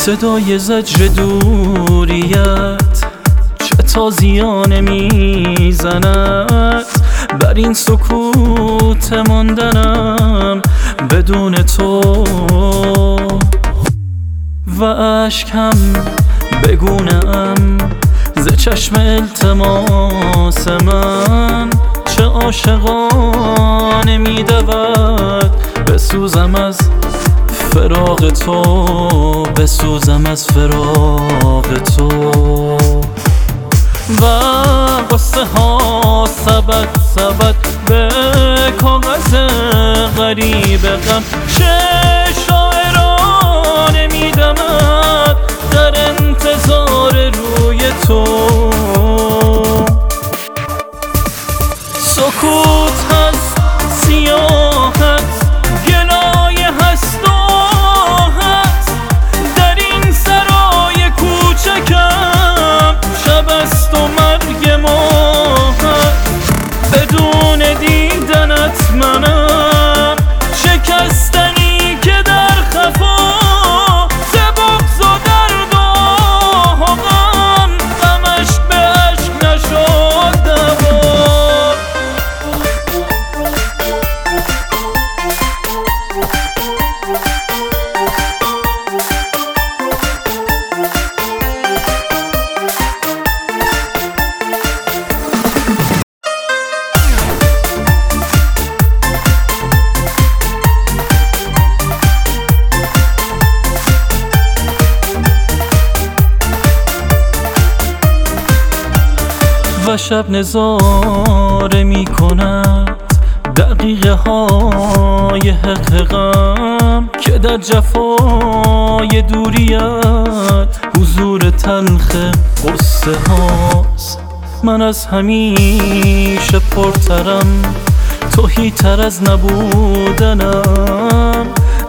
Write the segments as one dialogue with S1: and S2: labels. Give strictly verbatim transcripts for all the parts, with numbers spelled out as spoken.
S1: صدای زجر دوریت چه تازیانه میزند بر این سکوت ماندنم بدون تو و اشکم بگونم ز چشم التماس من چه عاشقانه میدود بسوزم از فراق تو بسوزم از فراق تو و قصه ها سبد سبد به کاغذ غریب غم چه شاعرانه میدمد در انتظار روی تو سکوت هست سیاه هست گلایه هست و هست در این سرای کوچکم شب است و مرگ ما هست بدون دیدنت منم شکستنی که در خفا ز بغض و درد و غم غمش به اشک نشد دوا و شب نظاره می کند دقیقه های حق غم که در جفای دوریت حضور تلخ قصه هاست من از همیشه پرترم تهی تر از نبودنم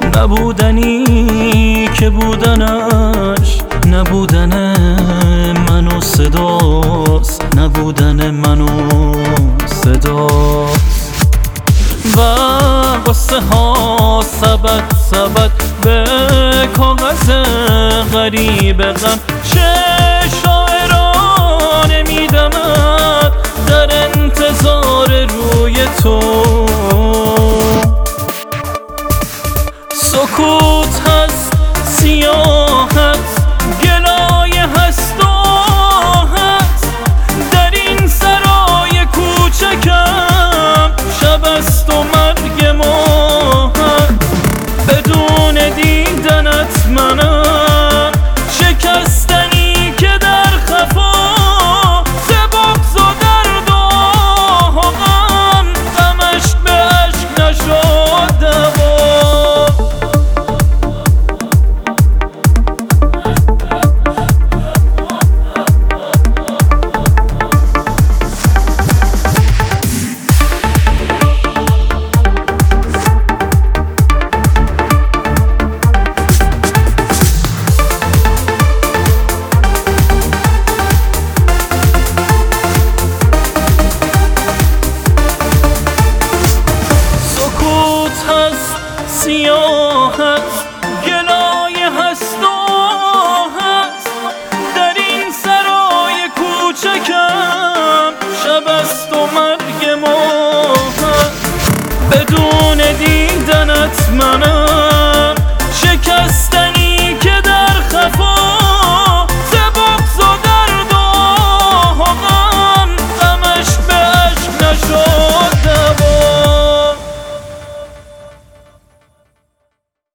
S1: نبودنی که بودنش نبودن من و صداست نبودن من و صداست و قصه ها سبد سبد به کاغذ غریب غم چه شاعرانه میدمد در انتظار روی تو سکوت هست سیاه هست گلایه هست و هست در این سرای کوچکم شب است و مرگ ما هست بدون دیدنت منم شکستنی که در خفا ز بغض و درد و غم غمش به اشک نشد دوا سیاه هست گلایه هست و هست در این سرای کوچکم شب است و مرگ ما هست بدون دیدنت منم